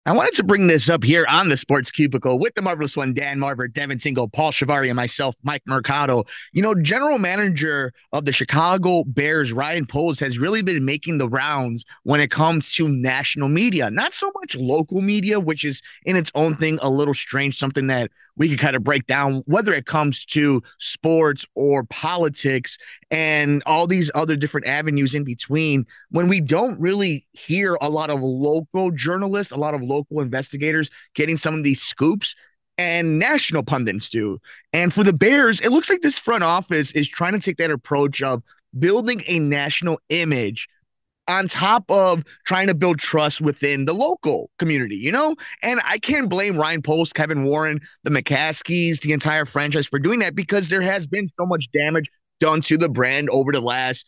I wanted to bring this up here on the Sports Cubicle with the marvelous one, Dan Marver, Devin Tingle, Paul Shivari, and myself, Mike Mercado. General manager of the Chicago Bears, Ryan Poles, has really been making the rounds when it comes to national media, not so much local media, which is in its own thing a little strange, something that we could kind of break down, whether it comes to sports or politics and all these other different avenues in between, when we don't really hear a lot of local journalists, a lot of local investigators getting some of these scoops, and national pundits do. And for the Bears, it looks like this front office is trying to take that approach of building a national image on top of trying to build trust within the local community. And I can't blame Ryan Post, Kevin Warren, the McCaskies, the entire franchise for doing that, because there has been so much damage done to the brand over the last,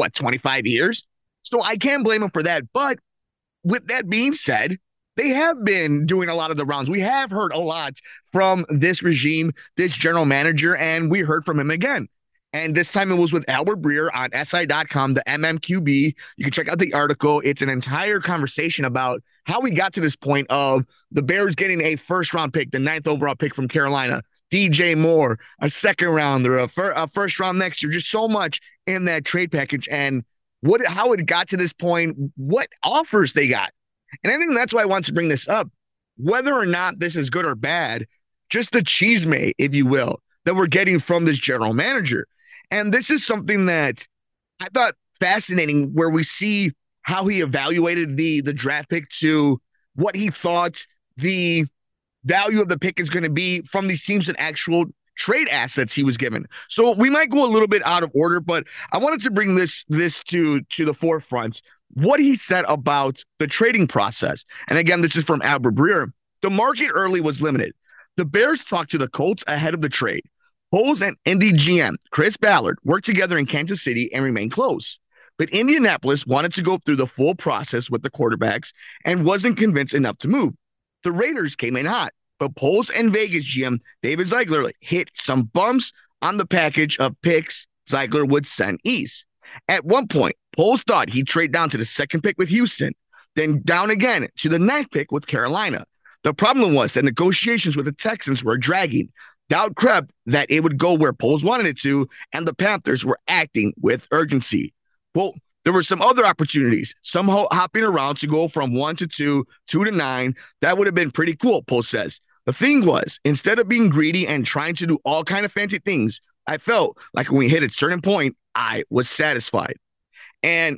25 years. So I can't blame them for that. But with that being said, they have been doing a lot of the rounds. We have heard a lot from this regime, this general manager, and we heard from him again. And this time it was with Albert Breer on SI.com, the MMQB. You can check out the article. It's an entire conversation about how we got to this point of the Bears getting a first round pick, the ninth overall pick from Carolina, DJ Moore, a second rounder, a first round next year, just so much in that trade package, and how it got to this point, what offers they got. And I think that's why I want to bring this up. Whether or not this is good or bad, just the chisme, if you will, that we're getting from this general manager. And this is something that I thought fascinating, where we see how he evaluated the draft pick to what he thought the value of the pick is going to be from these teams and actual trade assets he was given. So we might go a little bit out of order, but I wanted to bring this to the forefront, what he said about the trading process. And again, this is from Albert Breer. The market early was limited. The Bears talked to the Colts ahead of the trade. Poles and Indy GM Chris Ballard worked together in Kansas City and remained close. But Indianapolis wanted to go through the full process with the quarterbacks and wasn't convinced enough to move. The Raiders came in hot, but Poles and Vegas GM David Ziegler hit some bumps on the package of picks Ziegler would send east. At one point, Poles thought he'd trade down to the second pick with Houston, then down again to the ninth pick with Carolina. The problem was that negotiations with the Texans were dragging. Doubt crept that it would go where Poles wanted it to, and the Panthers were acting with urgency. Well, there were some other opportunities, some hopping around to go from 1 to 2, 2 to 9. That would have been pretty cool, Poles says. The thing was, instead of being greedy and trying to do all kind of fancy things, I felt like when we hit a certain point, I was satisfied. And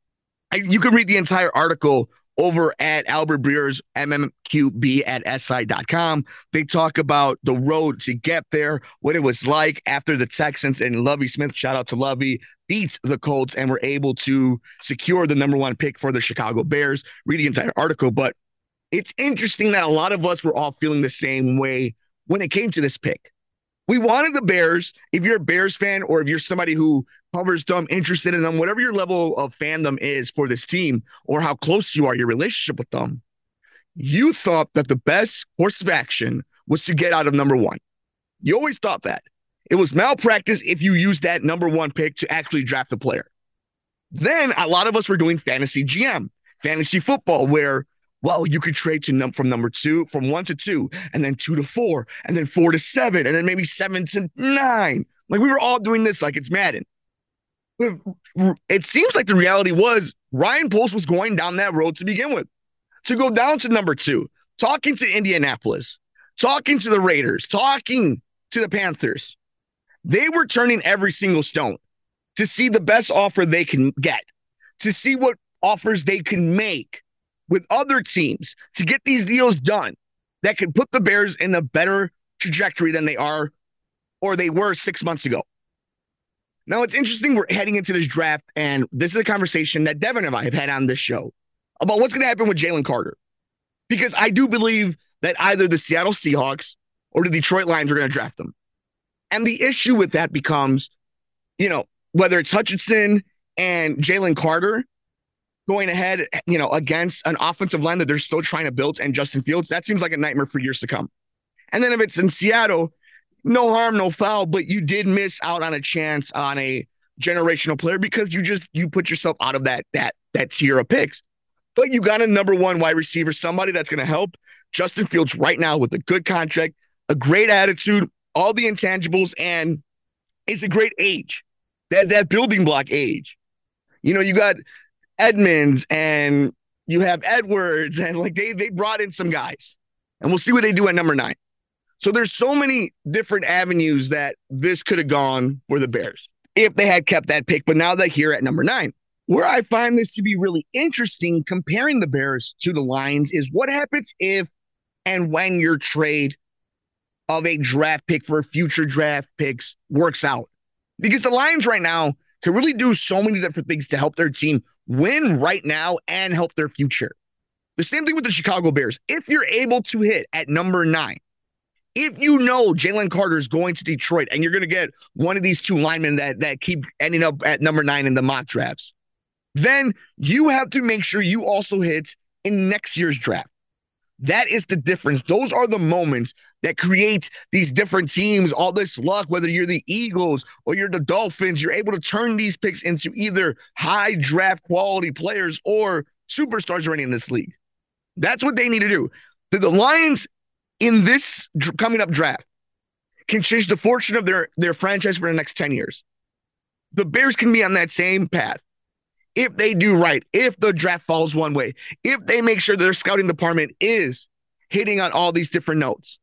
you can read the entire article over at Albert Breer's MMQB at SI.com. They talk about the road to get there, what it was like after the Texans and Lovie Smith, shout out to Lovie, beat the Colts and were able to secure the number one pick for the Chicago Bears. Read the entire article. But it's interesting that a lot of us were all feeling the same way when it came to this pick. We wanted the Bears. If you're a Bears fan, or if you're somebody who covers them, interested in them, whatever your level of fandom is for this team, or how close you are, your relationship with them, you thought that the best course of action was to get out of number one. You always thought that. It was malpractice if you used that number one pick to actually draft a player. Then a lot of us were doing fantasy GM, fantasy football, where you could trade from number two, from 1 to 2, and then 2 to 4, and then 4 to 7, and then maybe 7 to 9. Like, we were all doing this like it's Madden. It seems like the reality was Ryan Poles was going down that road to begin with, to go down to number 2, talking to Indianapolis, talking to the Raiders, talking to the Panthers. They were turning every single stone to see the best offer they can get, to see what offers they can make with other teams to get these deals done that could put the Bears in a better trajectory than they are, or they were 6 months ago. Now, it's interesting. We're heading into this draft, and this is a conversation that Devin and I have had on this show about what's going to happen with Jalen Carter, because I do believe that either the Seattle Seahawks or the Detroit Lions are going to draft them. And the issue with that becomes, whether it's Hutchinson and Jalen Carter going ahead, against an offensive line that they're still trying to build, and Justin Fields, that seems like a nightmare for years to come. And then if it's in Seattle, no harm, no foul, but you did miss out on a chance on a generational player because you put yourself out of that tier of picks. but you got a number one wide receiver, somebody that's going to help Justin Fields right now with a good contract, a great attitude, all the intangibles, and it's a great age, that building block age. You got Edmonds and you have Edwards, and like they brought in some guys, and we'll see what they do at number 9. So there's so many different avenues that this could have gone for the Bears if they had kept that pick. But now they're here at number 9. Where I find this to be really interesting, comparing the Bears to the Lions, is what happens if and when your trade of a draft pick for future draft picks works out. Because the Lions right now can really do so many different things to help their team win right now and help their future. The same thing with the Chicago Bears. If you're able to hit at number 9, if you know Jalen Carter is going to Detroit and you're going to get one of these two linemen that keep ending up at number 9 in the mock drafts, then you have to make sure you also hit in next year's draft. That is the difference. Those are the moments that create these different teams, all this luck, whether you're the Eagles or you're the Dolphins, you're able to turn these picks into either high draft quality players or superstars already in this league. That's what they need to do. The Lions in this coming up draft can change the fortune of their franchise for the next 10 years. The Bears can be on that same path. If they do right, if the draft falls one way, if they make sure their scouting department is hitting on all these different notes,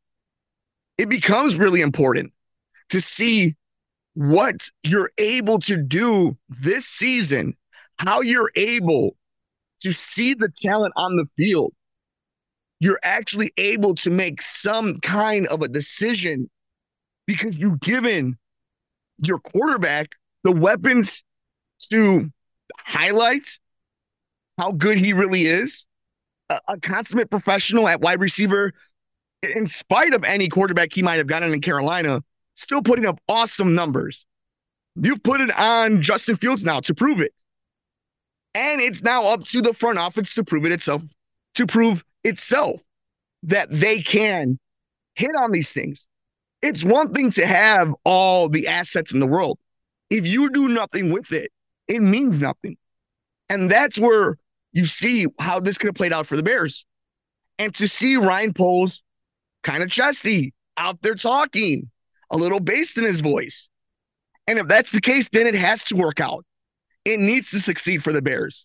it becomes really important to see what you're able to do this season, how you're able to see the talent on the field. You're actually able to make some kind of a decision because you've given your quarterback the weapons to highlight how good he really is, a consummate professional at wide receiver, in spite of any quarterback he might have gotten in Carolina, still putting up awesome numbers. You've put it on Justin Fields now to prove it. And it's now up to the front office to prove itself that they can hit on these things. It's one thing to have all the assets in the world. If you do nothing with it, it means nothing. And that's where you see how this could have played out for the Bears. And to see Ryan Poles kind of chesty, out there talking, a little bass in his voice. And if that's the case, then it has to work out. It needs to succeed for the Bears.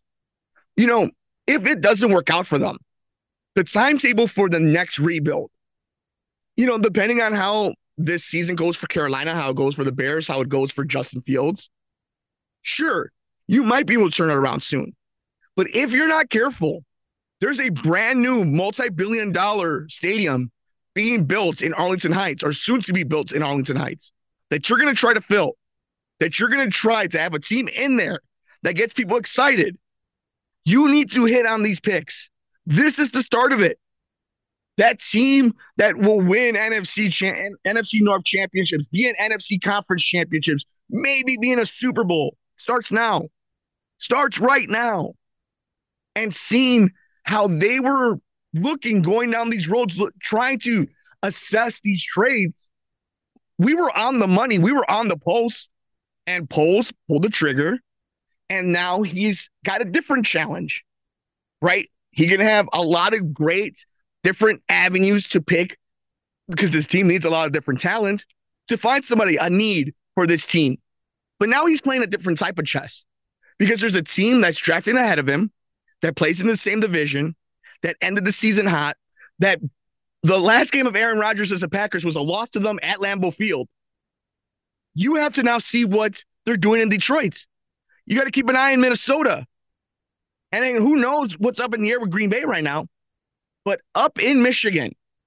If it doesn't work out for them, the timetable for the next rebuild, depending on how this season goes for Carolina, how it goes for the Bears, how it goes for Justin Fields, sure, you might be able to turn it around soon. But if you're not careful, there's a brand new multi-billion-dollar stadium being built in Arlington Heights, or soon to be built in Arlington Heights, that you're going to try to fill, that you're going to try to have a team in there that gets people excited. You need to hit on these picks. This is the start of it. That team that will win NFC North championships, be in NFC conference championships, maybe be in a Super Bowl, starts now. Starts right now. And seeing how they were looking, going down these roads, trying to assess these trades. We were on the money. We were on the pulse. And Poles pulled the trigger. And now he's got a different challenge, right? He can have a lot of great different avenues to pick because this team needs a lot of different talent to find somebody, a need for this team. But now he's playing a different type of chess because there's a team that's drafting ahead of him that plays in the same division, that ended the season hot, that the last game of Aaron Rodgers as the Packers was a loss to them at Lambeau Field. You have to now see what they're doing in Detroit. You got to keep an eye on Minnesota. And then who knows what's up in the air with Green Bay right now. But up in Michigan,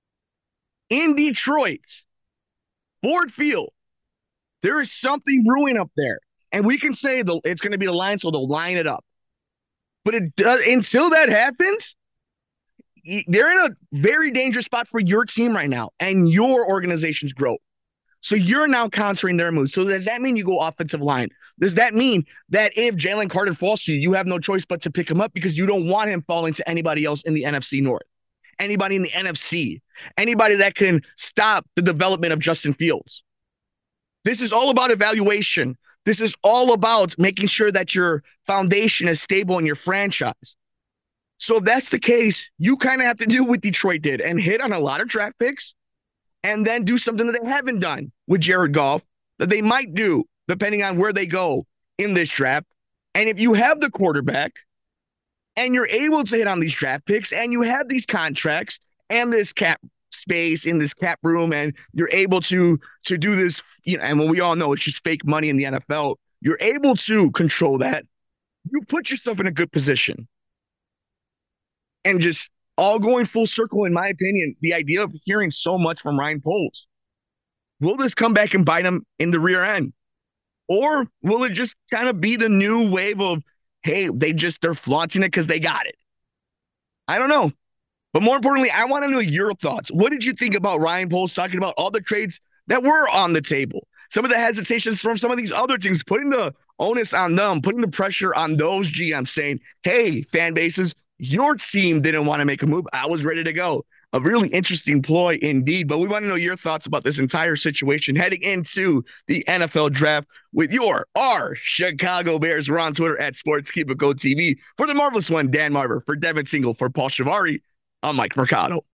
in Detroit, Ford Field, there is something brewing up there. And we can say it's going to be the Lions, so they'll line it up. But until that happens, they're in a very dangerous spot for your team right now and your organization's growth. So you're now countering their moves. So does that mean you go offensive line? Does that mean that if Jalen Carter falls to you, you have no choice but to pick him up because you don't want him falling to anybody else in the NFC North, anybody in the NFC, anybody that can stop the development of Justin Fields? This is all about evaluation. This is all about making sure that your foundation is stable in your franchise. So if that's the case, you kind of have to do what Detroit did and hit on a lot of draft picks and then do something that they haven't done with Jared Goff that they might do depending on where they go in this draft. And if you have the quarterback and you're able to hit on these draft picks and you have these contracts and this cap space in this cap room and you're able to do this, and when we all know it's just fake money in the NFL, you're able to control that. You put yourself in a good position. And just all going full circle, in my opinion, the idea of hearing so much from Ryan Poles, will this come back and bite him in the rear end? Or will it just kind of be the new wave of, hey, they're flaunting it because they got it? I don't know. But more importantly, I want to know your thoughts. What did you think about Ryan Poles talking about all the trades that were on the table? Some of the hesitations from some of these other teams, putting the onus on them, putting the pressure on those GMs saying, hey, fan bases, your team didn't want to make a move. I was ready to go. A really interesting ploy indeed. But we want to know your thoughts about this entire situation heading into the NFL draft with our Chicago Bears. We're on Twitter at Sports Cubicle TV. For the marvelous one, Dan Marver, for Devin Tingle, for Paul Shivari, I'm Mike Mercado.